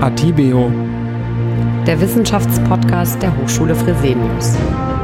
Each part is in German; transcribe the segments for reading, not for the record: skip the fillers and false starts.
Atibeo, der Wissenschaftspodcast der Hochschule Fresenius.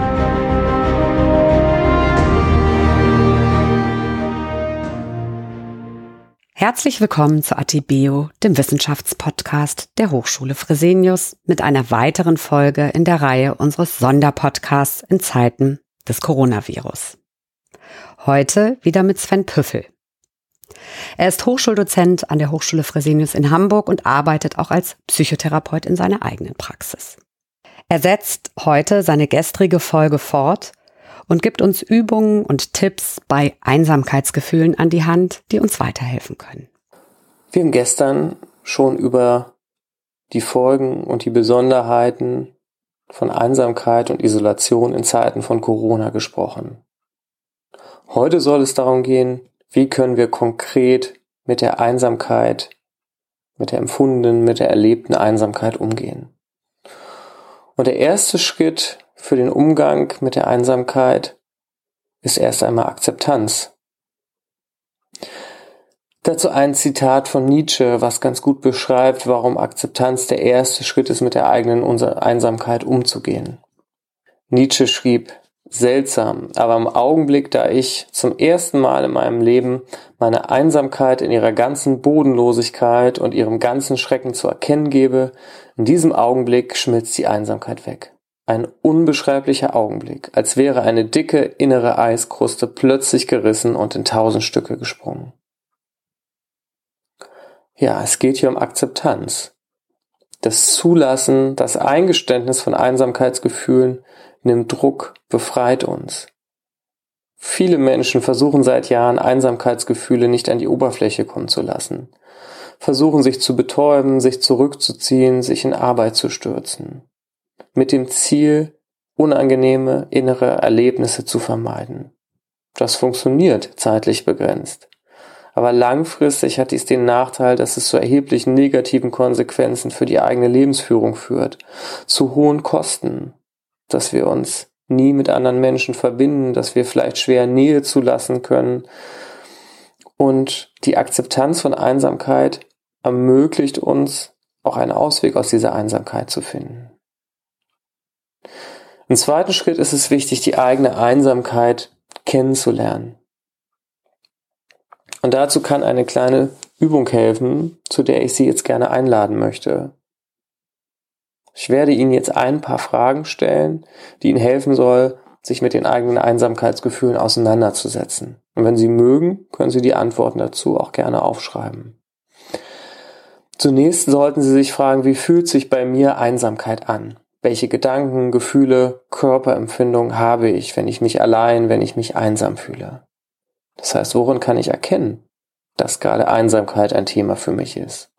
Herzlich willkommen zu Atibeo, dem Wissenschaftspodcast der Hochschule Fresenius, mit einer weiteren Folge in der Reihe unseres Sonderpodcasts in Zeiten des Coronavirus. Heute wieder mit Sven Püffel. Er ist Hochschuldozent an der Hochschule Fresenius in Hamburg und arbeitet auch als Psychotherapeut in seiner eigenen Praxis. Er setzt heute seine gestrige Folge fort und gibt uns Übungen und Tipps bei Einsamkeitsgefühlen an die Hand, die uns weiterhelfen können. Wir haben gestern schon über die Folgen und die Besonderheiten von Einsamkeit und Isolation in Zeiten von Corona gesprochen. Heute soll es darum gehen, wie können wir konkret mit der Einsamkeit, mit der empfundenen, mit der erlebten Einsamkeit umgehen. Und der erste Schritt für den Umgang mit der Einsamkeit ist erst einmal Akzeptanz. Dazu ein Zitat von Nietzsche, was ganz gut beschreibt, warum Akzeptanz der erste Schritt ist, mit der eigenen Einsamkeit umzugehen. Nietzsche schrieb: Seltsam, aber im Augenblick, da ich zum ersten Mal in meinem Leben meine Einsamkeit in ihrer ganzen Bodenlosigkeit und ihrem ganzen Schrecken zu erkennen gebe, in diesem Augenblick schmilzt die Einsamkeit weg. Ein unbeschreiblicher Augenblick, als wäre eine dicke innere Eiskruste plötzlich gerissen und in 1000 Stücke gesprungen. Ja, es geht hier um Akzeptanz. Das Zulassen, das Eingeständnis von Einsamkeitsgefühlen nimmt Druck, befreit uns. Viele Menschen versuchen seit Jahren, Einsamkeitsgefühle nicht an die Oberfläche kommen zu lassen, versuchen sich zu betäuben, sich zurückzuziehen, sich in Arbeit zu stürzen, mit dem Ziel, unangenehme innere Erlebnisse zu vermeiden. Das funktioniert zeitlich begrenzt. Aber langfristig hat dies den Nachteil, dass es zu erheblichen negativen Konsequenzen für die eigene Lebensführung führt, zu hohen Kosten, dass wir uns nie mit anderen Menschen verbinden, dass wir vielleicht schwer Nähe zulassen können. Und die Akzeptanz von Einsamkeit ermöglicht uns, auch einen Ausweg aus dieser Einsamkeit zu finden. Im zweiten Schritt ist es wichtig, die eigene Einsamkeit kennenzulernen. Und dazu kann eine kleine Übung helfen, zu der ich Sie jetzt gerne einladen möchte. Ich werde Ihnen jetzt ein paar Fragen stellen, die Ihnen helfen soll, sich mit den eigenen Einsamkeitsgefühlen auseinanderzusetzen. Und wenn Sie mögen, können Sie die Antworten dazu auch gerne aufschreiben. Zunächst sollten Sie sich fragen, wie fühlt sich bei mir Einsamkeit an? Welche Gedanken, Gefühle, Körperempfindungen habe ich, wenn ich mich allein, wenn ich mich einsam fühle? Das heißt, worin kann ich erkennen, dass gerade Einsamkeit ein Thema für mich ist?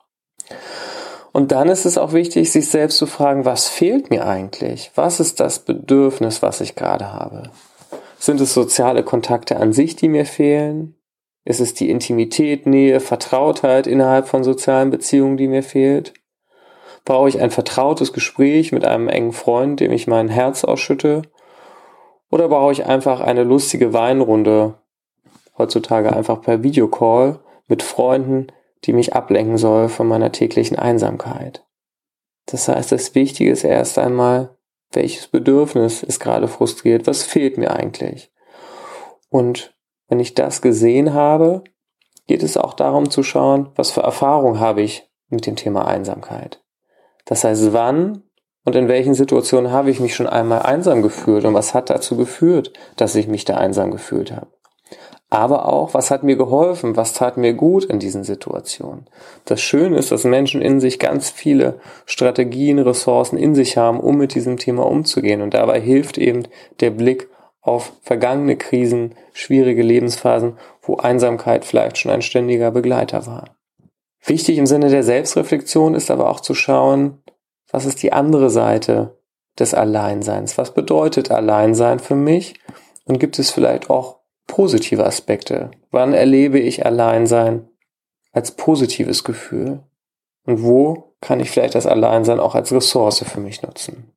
Und dann ist es auch wichtig, sich selbst zu fragen, was fehlt mir eigentlich? Was ist das Bedürfnis, was ich gerade habe? Sind es soziale Kontakte an sich, die mir fehlen? Ist es die Intimität, Nähe, Vertrautheit innerhalb von sozialen Beziehungen, die mir fehlt? Brauche ich ein vertrautes Gespräch mit einem engen Freund, dem ich mein Herz ausschütte? Oder brauche ich einfach eine lustige Weinrunde, heutzutage einfach per Videocall, mit Freunden, die mich ablenken soll von meiner täglichen Einsamkeit? Das heißt, das Wichtige ist erst einmal, welches Bedürfnis ist gerade frustriert, was fehlt mir eigentlich? Und wenn ich das gesehen habe, geht es auch darum zu schauen, was für Erfahrung habe ich mit dem Thema Einsamkeit. Das heißt, wann und in welchen Situationen habe ich mich schon einmal einsam gefühlt und was hat dazu geführt, dass ich mich da einsam gefühlt habe. Aber auch, was hat mir geholfen, was tat mir gut in diesen Situationen. Das Schöne ist, dass Menschen in sich ganz viele Strategien, Ressourcen in sich haben, um mit diesem Thema umzugehen. Und dabei hilft eben der Blick auf vergangene Krisen, schwierige Lebensphasen, wo Einsamkeit vielleicht schon ein ständiger Begleiter war. Wichtig im Sinne der Selbstreflexion ist aber auch zu schauen, was ist die andere Seite des Alleinseins? Was bedeutet Alleinsein für mich? Und gibt es vielleicht auch positive Aspekte? Wann erlebe ich Alleinsein als positives Gefühl? Und wo kann ich vielleicht das Alleinsein auch als Ressource für mich nutzen?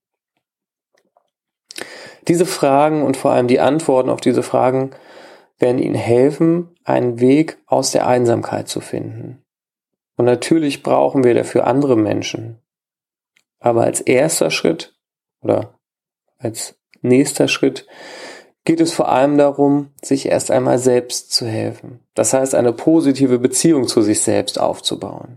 Diese Fragen und vor allem die Antworten auf diese Fragen werden Ihnen helfen, einen Weg aus der Einsamkeit zu finden. Und natürlich brauchen wir dafür andere Menschen. Aber als erster Schritt oder als nächster Schritt geht es vor allem darum, sich erst einmal selbst zu helfen. Das heißt, eine positive Beziehung zu sich selbst aufzubauen.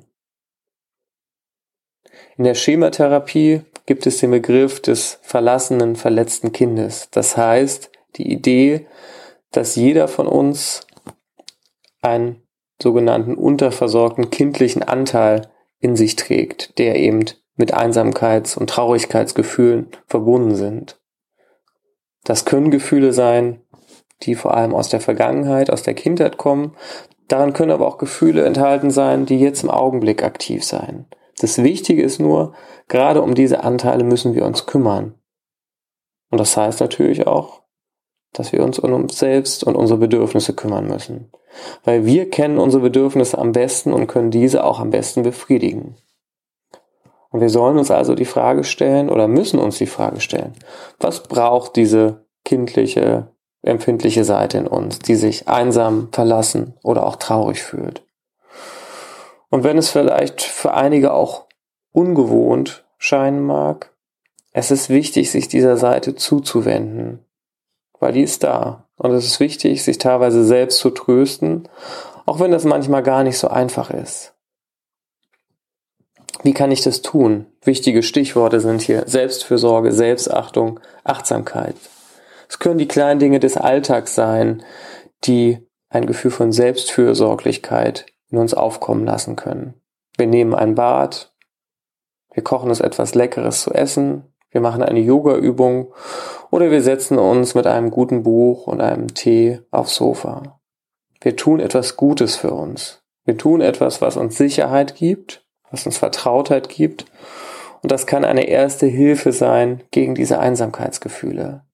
In der Schematherapie gibt es den Begriff des verlassenen, verletzten Kindes. Das heißt, die Idee, dass jeder von uns einen sogenannten unterversorgten kindlichen Anteil in sich trägt, der eben mit Einsamkeits- und Traurigkeitsgefühlen verbunden sind. Das können Gefühle sein, die vor allem aus der Vergangenheit, aus der Kindheit kommen. Daran können aber auch Gefühle enthalten sein, die jetzt im Augenblick aktiv sein. Das Wichtige ist nur, gerade um diese Anteile müssen wir uns kümmern. Und das heißt natürlich auch, dass wir uns um uns selbst und unsere Bedürfnisse kümmern müssen. Weil wir kennen unsere Bedürfnisse am besten und können diese auch am besten befriedigen. Und wir sollen uns also die Frage stellen oder müssen uns die Frage stellen, was braucht diese kindliche, empfindliche Seite in uns, die sich einsam, verlassen oder auch traurig fühlt. Und wenn es vielleicht für einige auch ungewohnt scheinen mag, es ist wichtig, sich dieser Seite zuzuwenden, weil die ist da. Und es ist wichtig, sich teilweise selbst zu trösten, auch wenn das manchmal gar nicht so einfach ist. Wie kann ich das tun? Wichtige Stichworte sind hier Selbstfürsorge, Selbstachtung, Achtsamkeit. Es können die kleinen Dinge des Alltags sein, die ein Gefühl von Selbstfürsorglichkeit in uns aufkommen lassen können. Wir nehmen ein Bad, wir kochen uns etwas Leckeres zu essen, wir machen eine Yoga-Übung oder wir setzen uns mit einem guten Buch und einem Tee aufs Sofa. Wir tun etwas Gutes für uns. Wir tun etwas, was uns Sicherheit gibt, was uns Vertrautheit gibt. Und das kann eine erste Hilfe sein gegen diese Einsamkeitsgefühle.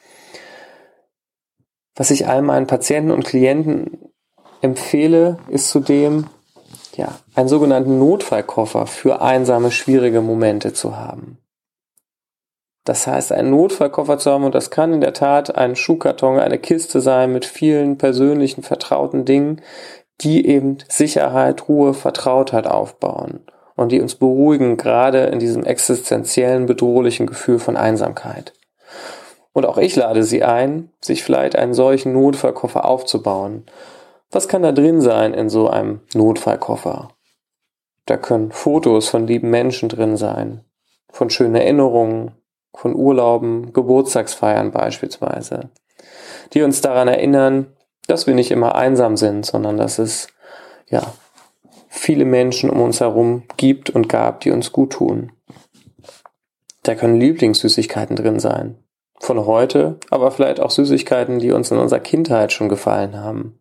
Was ich all meinen Patienten und Klienten empfehle, ist zudem, einen sogenannten Notfallkoffer für einsame, schwierige Momente zu haben. Das heißt, einen Notfallkoffer zu haben, und das kann in der Tat ein Schuhkarton, eine Kiste sein mit vielen persönlichen, vertrauten Dingen, die eben Sicherheit, Ruhe, Vertrautheit aufbauen und die uns beruhigen, gerade in diesem existenziellen, bedrohlichen Gefühl von Einsamkeit. Und auch ich lade Sie ein, sich vielleicht einen solchen Notfallkoffer aufzubauen. Was kann da drin sein in so einem Notfallkoffer? Da können Fotos von lieben Menschen drin sein, von schönen Erinnerungen, von Urlauben, Geburtstagsfeiern beispielsweise, die uns daran erinnern, dass wir nicht immer einsam sind, sondern dass es viele Menschen um uns herum gibt und gab, die uns gut tun. Da können Lieblingssüßigkeiten drin sein, von heute, aber vielleicht auch Süßigkeiten, die uns in unserer Kindheit schon gefallen haben.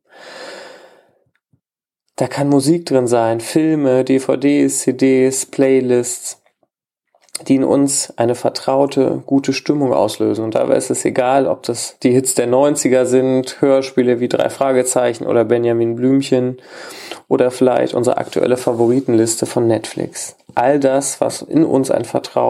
Da kann Musik drin sein, Filme, DVDs, CDs, Playlists, die in uns eine vertraute, gute Stimmung auslösen. Und dabei ist es egal, ob das die Hits der 90er sind, Hörspiele wie 3 Fragezeichen oder Benjamin Blümchen oder vielleicht unsere aktuelle Favoritenliste von Netflix. All das, was in uns ein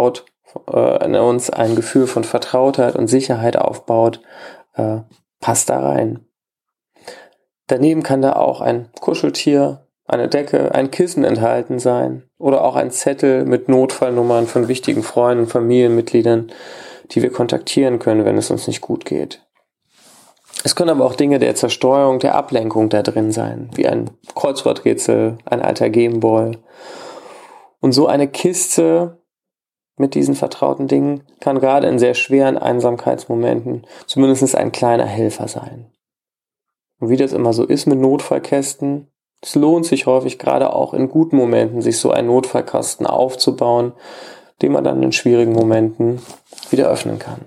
Gefühl von Vertrautheit und Sicherheit aufbaut, passt da rein. Daneben kann da auch ein Kuscheltier, eine Decke, ein Kissen enthalten sein oder auch ein Zettel mit Notfallnummern von wichtigen Freunden, Familienmitgliedern, die wir kontaktieren können, wenn es uns nicht gut geht. Es können aber auch Dinge der Zerstreuung, der Ablenkung da drin sein, wie ein Kreuzworträtsel, ein alter Gameboy. Und so eine Kiste mit diesen vertrauten Dingen kann gerade in sehr schweren Einsamkeitsmomenten zumindest ein kleiner Helfer sein. Und wie das immer so ist mit Notfallkästen, es lohnt sich häufig gerade auch in guten Momenten, sich so einen Notfallkasten aufzubauen, den man dann in schwierigen Momenten wieder öffnen kann.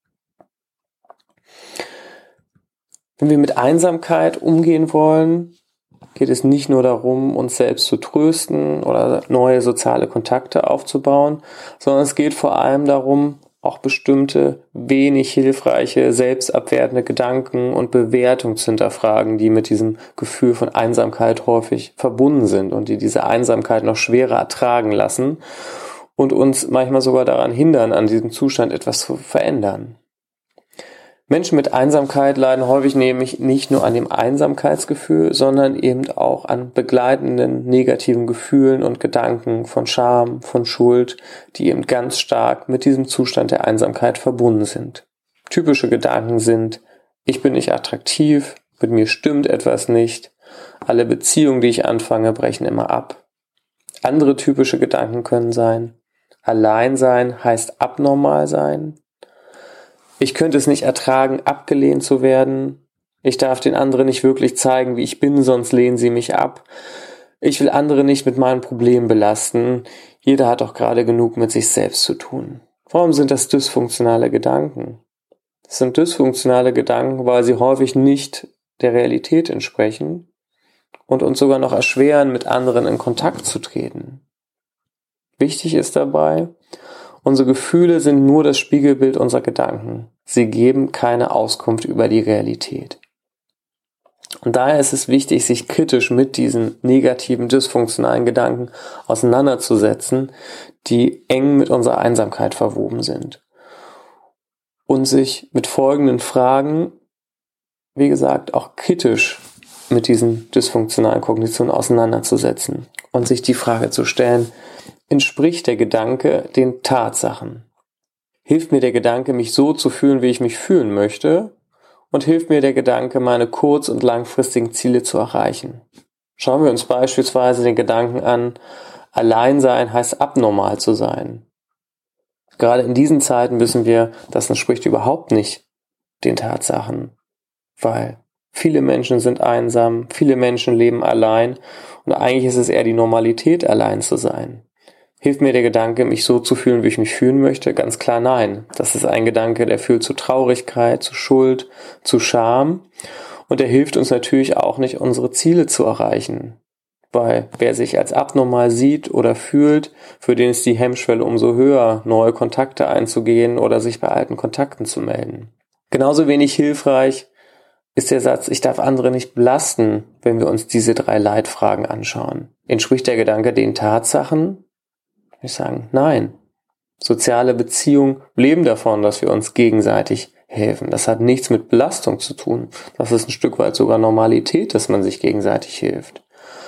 Wenn wir mit Einsamkeit umgehen wollen, geht es nicht nur darum, uns selbst zu trösten oder neue soziale Kontakte aufzubauen, sondern es geht vor allem darum, auch bestimmte wenig hilfreiche, selbstabwertende Gedanken und Bewertungen zu hinterfragen, die mit diesem Gefühl von Einsamkeit häufig verbunden sind und die diese Einsamkeit noch schwerer ertragen lassen und uns manchmal sogar daran hindern, an diesem Zustand etwas zu verändern. Menschen mit Einsamkeit leiden häufig nämlich nicht nur an dem Einsamkeitsgefühl, sondern eben auch an begleitenden negativen Gefühlen und Gedanken von Scham, von Schuld, die eben ganz stark mit diesem Zustand der Einsamkeit verbunden sind. Typische Gedanken sind: Ich bin nicht attraktiv, mit mir stimmt etwas nicht, alle Beziehungen, die ich anfange, brechen immer ab. Andere typische Gedanken können sein: Allein sein heißt abnormal sein. Ich könnte es nicht ertragen, abgelehnt zu werden. Ich darf den anderen nicht wirklich zeigen, wie ich bin, sonst lehnen sie mich ab. Ich will andere nicht mit meinen Problemen belasten. Jeder hat doch gerade genug mit sich selbst zu tun. Warum sind das dysfunktionale Gedanken? Das sind dysfunktionale Gedanken, weil sie häufig nicht der Realität entsprechen und uns sogar noch erschweren, mit anderen in Kontakt zu treten. Wichtig ist dabei: Unsere Gefühle sind nur das Spiegelbild unserer Gedanken. Sie geben keine Auskunft über die Realität. Und daher ist es wichtig, sich kritisch mit diesen negativen, dysfunktionalen Gedanken auseinanderzusetzen, die eng mit unserer Einsamkeit verwoben sind. Und sich mit folgenden Fragen, wie gesagt, auch kritisch mit diesen dysfunktionalen Kognitionen auseinanderzusetzen. Und sich die Frage zu stellen: Entspricht der Gedanke den Tatsachen? Hilft mir der Gedanke, mich so zu fühlen, wie ich mich fühlen möchte? Und hilft mir der Gedanke, meine kurz- und langfristigen Ziele zu erreichen? Schauen wir uns beispielsweise den Gedanken an: Allein sein heißt abnormal zu sein. Gerade in diesen Zeiten wissen wir, das entspricht überhaupt nicht den Tatsachen, weil viele Menschen sind einsam, viele Menschen leben allein und eigentlich ist es eher die Normalität, allein zu sein. Hilft mir der Gedanke, mich so zu fühlen, wie ich mich fühlen möchte? Ganz klar nein. Das ist ein Gedanke, der führt zu Traurigkeit, zu Schuld, zu Scham. Und der hilft uns natürlich auch nicht, unsere Ziele zu erreichen. Weil wer sich als abnormal sieht oder fühlt, für den ist die Hemmschwelle umso höher, neue Kontakte einzugehen oder sich bei alten Kontakten zu melden. Genauso wenig hilfreich ist der Satz: Ich darf andere nicht belasten, wenn wir uns diese 3 Leitfragen anschauen. Entspricht der Gedanke den Tatsachen? Ich sage nein. Soziale Beziehungen leben davon, dass wir uns gegenseitig helfen. Das hat nichts mit Belastung zu tun. Das ist ein Stück weit sogar Normalität, dass man sich gegenseitig hilft.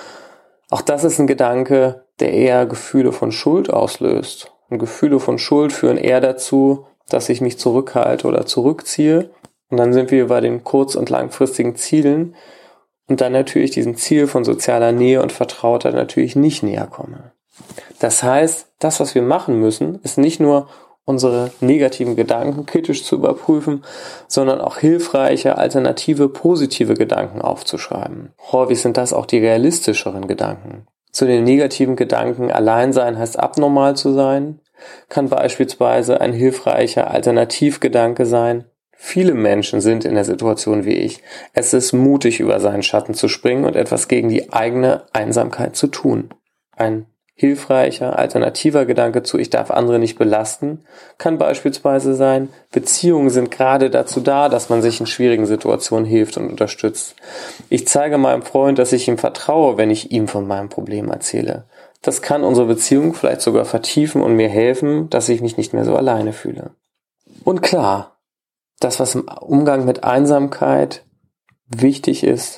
Auch das ist ein Gedanke, der eher Gefühle von Schuld auslöst. Und Gefühle von Schuld führen eher dazu, dass ich mich zurückhalte oder zurückziehe. Und dann sind wir bei den kurz- und langfristigen Zielen und dann natürlich diesem Ziel von sozialer Nähe und Vertrautheit natürlich nicht näher komme. Das heißt, das, was wir machen müssen, ist nicht nur unsere negativen Gedanken kritisch zu überprüfen, sondern auch hilfreiche, alternative, positive Gedanken aufzuschreiben. Häufig sind das auch die realistischeren Gedanken. Zu den negativen Gedanken: Allein sein heißt abnormal zu sein, kann beispielsweise ein hilfreicher Alternativgedanke sein: Viele Menschen sind in der Situation wie ich. Es ist mutig, über seinen Schatten zu springen und etwas gegen die eigene Einsamkeit zu tun. Ein hilfreicher, alternativer Gedanke zu: Ich darf andere nicht belasten, kann beispielsweise sein: Beziehungen sind gerade dazu da, dass man sich in schwierigen Situationen hilft und unterstützt. Ich zeige meinem Freund, dass ich ihm vertraue, wenn ich ihm von meinem Problem erzähle. Das kann unsere Beziehung vielleicht sogar vertiefen und mir helfen, dass ich mich nicht mehr so alleine fühle. Und klar, das, was im Umgang mit Einsamkeit wichtig ist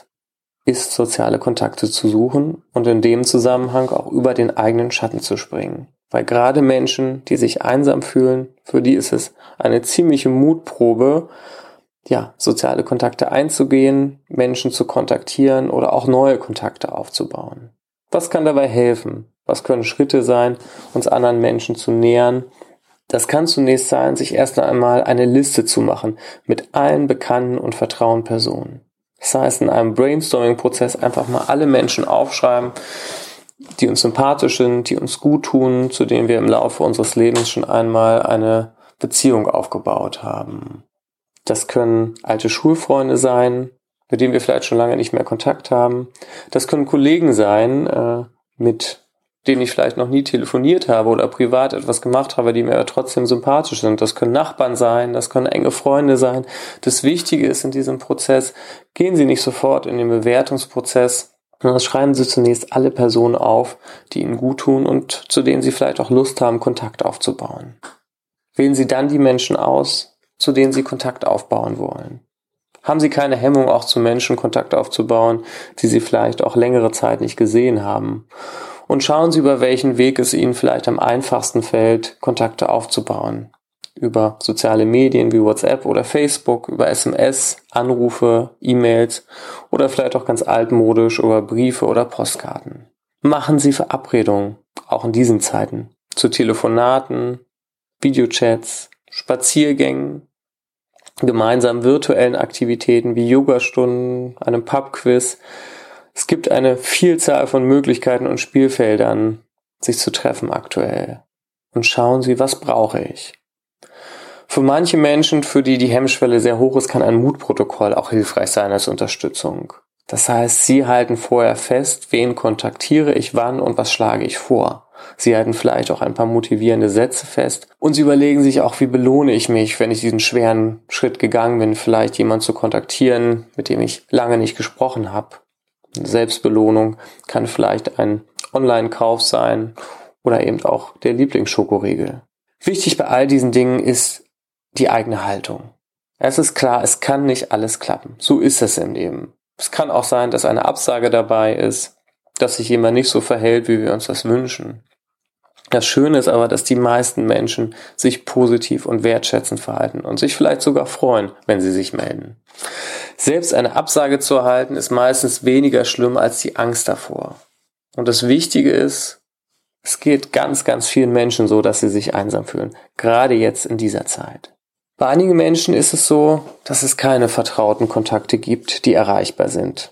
soziale Kontakte zu suchen und in dem Zusammenhang auch über den eigenen Schatten zu springen. Weil gerade Menschen, die sich einsam fühlen, für die ist es eine ziemliche Mutprobe, soziale Kontakte einzugehen, Menschen zu kontaktieren oder auch neue Kontakte aufzubauen. Was kann dabei helfen? Was können Schritte sein, uns anderen Menschen zu nähern? Das kann zunächst sein, sich erst einmal eine Liste zu machen mit allen bekannten und vertrauten Personen. Das heißt, in einem Brainstorming-Prozess einfach mal alle Menschen aufschreiben, die uns sympathisch sind, die uns gut tun, zu denen wir im Laufe unseres Lebens schon einmal eine Beziehung aufgebaut haben. Das können alte Schulfreunde sein, mit denen wir vielleicht schon lange nicht mehr Kontakt haben. Das können Kollegen sein, mit denen ich vielleicht noch nie telefoniert habe oder privat etwas gemacht habe, die mir aber trotzdem sympathisch sind. Das können Nachbarn sein, das können enge Freunde sein. Das Wichtige ist in diesem Prozess: Gehen Sie nicht sofort in den Bewertungsprozess, sondern schreiben Sie zunächst alle Personen auf, die Ihnen gut tun und zu denen Sie vielleicht auch Lust haben, Kontakt aufzubauen. Wählen Sie dann die Menschen aus, zu denen Sie Kontakt aufbauen wollen. Haben Sie keine Hemmung, auch zu Menschen Kontakt aufzubauen, die Sie vielleicht auch längere Zeit nicht gesehen haben. Und schauen Sie, über welchen Weg es Ihnen vielleicht am einfachsten fällt, Kontakte aufzubauen. Über soziale Medien wie WhatsApp oder Facebook, über SMS, Anrufe, E-Mails oder vielleicht auch ganz altmodisch über Briefe oder Postkarten. Machen Sie Verabredungen, auch in diesen Zeiten, zu Telefonaten, Videochats, Spaziergängen, gemeinsamen virtuellen Aktivitäten wie Yogastunden, einem Pubquiz. Es gibt eine Vielzahl von Möglichkeiten und Spielfeldern, sich zu treffen aktuell. Und schauen Sie, was brauche ich? Für manche Menschen, für die die Hemmschwelle sehr hoch ist, kann ein Mutprotokoll auch hilfreich sein als Unterstützung. Das heißt, Sie halten vorher fest, wen kontaktiere ich wann und was schlage ich vor. Sie halten vielleicht auch ein paar motivierende Sätze fest und Sie überlegen sich auch, wie belohne ich mich, wenn ich diesen schweren Schritt gegangen bin, vielleicht jemanden zu kontaktieren, mit dem ich lange nicht gesprochen habe. Eine Selbstbelohnung kann vielleicht ein Online-Kauf sein oder eben auch der Lieblingsschokoriegel. Wichtig bei all diesen Dingen ist die eigene Haltung. Es ist klar, es kann nicht alles klappen. So ist es im Leben. Es kann auch sein, dass eine Absage dabei ist, dass sich jemand nicht so verhält, wie wir uns das wünschen. Das Schöne ist aber, dass die meisten Menschen sich positiv und wertschätzend verhalten und sich vielleicht sogar freuen, wenn sie sich melden. Selbst eine Absage zu erhalten, ist meistens weniger schlimm als die Angst davor. Und das Wichtige ist, es geht ganz, ganz vielen Menschen so, dass sie sich einsam fühlen, gerade jetzt in dieser Zeit. Bei einigen Menschen ist es so, dass es keine vertrauten Kontakte gibt, die erreichbar sind.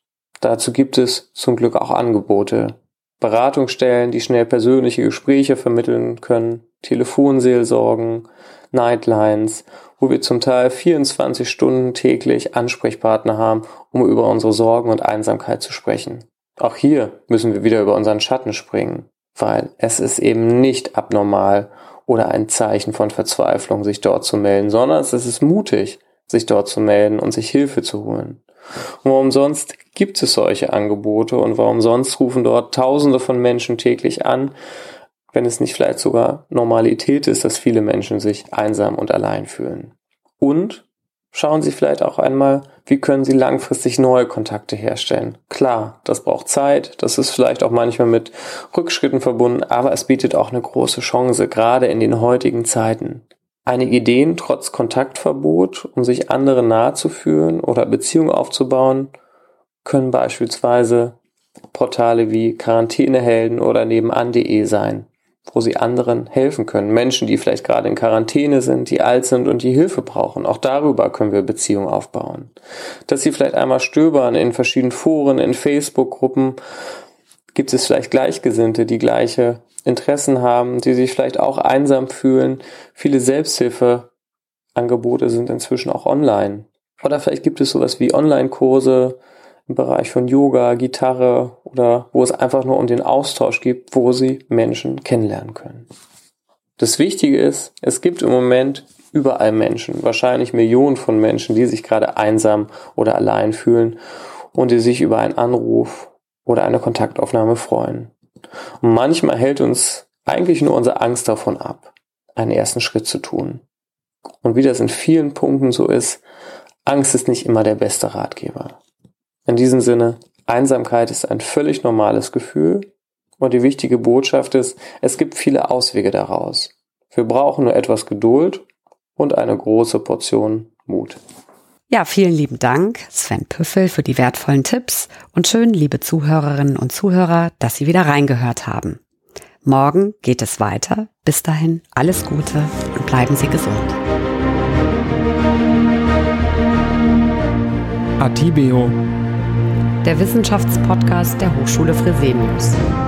Dazu gibt es zum Glück auch Angebote. Beratungsstellen, die schnell persönliche Gespräche vermitteln können, Telefonseelsorgen, Nightlines, wo wir zum Teil 24 Stunden täglich Ansprechpartner haben, um über unsere Sorgen und Einsamkeit zu sprechen. Auch hier müssen wir wieder über unseren Schatten springen, weil es ist eben nicht abnormal oder ein Zeichen von Verzweiflung, sich dort zu melden, sondern es ist mutig, sich dort zu melden und sich Hilfe zu holen. Und warum sonst gibt es solche Angebote und warum sonst rufen dort Tausende von Menschen täglich an, wenn es nicht vielleicht sogar Normalität ist, dass viele Menschen sich einsam und allein fühlen. Und schauen Sie vielleicht auch einmal, wie können Sie langfristig neue Kontakte herstellen. Klar, das braucht Zeit, das ist vielleicht auch manchmal mit Rückschritten verbunden, aber es bietet auch eine große Chance, gerade in den heutigen Zeiten. Einige Ideen trotz Kontaktverbot, um sich anderen nahe zu führen oder Beziehungen aufzubauen, können beispielsweise Portale wie Quarantänehelden oder nebenan.de sein, wo Sie anderen helfen können. Menschen, die vielleicht gerade in Quarantäne sind, die alt sind und die Hilfe brauchen. Auch darüber können wir Beziehungen aufbauen. Dass Sie vielleicht einmal stöbern in verschiedenen Foren, in Facebook-Gruppen, gibt es vielleicht Gleichgesinnte, die gleiche Interessen haben, die sich vielleicht auch einsam fühlen. Viele Selbsthilfeangebote sind inzwischen auch online. Oder vielleicht gibt es sowas wie Online-Kurse im Bereich von Yoga, Gitarre oder wo es einfach nur um den Austausch geht, wo Sie Menschen kennenlernen können. Das Wichtige ist, es gibt im Moment überall Menschen, wahrscheinlich Millionen von Menschen, die sich gerade einsam oder allein fühlen und die sich über einen Anruf oder eine Kontaktaufnahme freuen. Und manchmal hält uns eigentlich nur unsere Angst davon ab, einen ersten Schritt zu tun. Und wie das in vielen Punkten so ist, Angst ist nicht immer der beste Ratgeber. In diesem Sinne, Einsamkeit ist ein völlig normales Gefühl und die wichtige Botschaft ist, es gibt viele Auswege daraus. Wir brauchen nur etwas Geduld und eine große Portion Mut. Ja, vielen lieben Dank, Sven Püffel, für die wertvollen Tipps und schön, liebe Zuhörerinnen und Zuhörer, dass Sie wieder reingehört haben. Morgen geht es weiter. Bis dahin alles Gute und bleiben Sie gesund. Atibeo, Der Wissenschaftspodcast der Hochschule Fresenius.